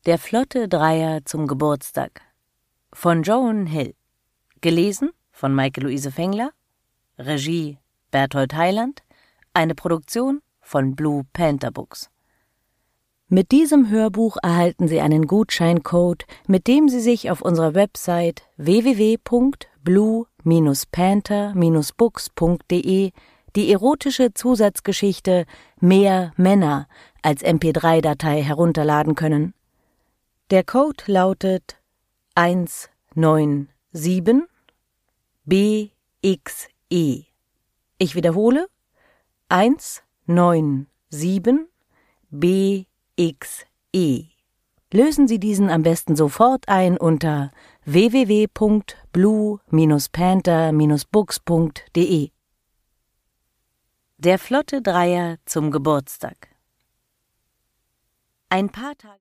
Der flotte Dreier zum Geburtstag von Joan Hill. Gelesen von Maike-Luise Fengler. Regie Berthold Heiland. Eine Produktion von Blue Panther Books. Mit diesem Hörbuch erhalten Sie einen Gutscheincode, mit dem Sie sich auf unserer Website www.blue-panther-books.de die erotische Zusatzgeschichte Mehr Männer als MP3-Datei herunterladen können. Der Code lautet 197BXE. Ich wiederhole: 197BXE. Lösen Sie diesen am besten sofort ein unter www.blue-panther-books.de. Der flotte Dreier zum Geburtstag. Ein paar Tage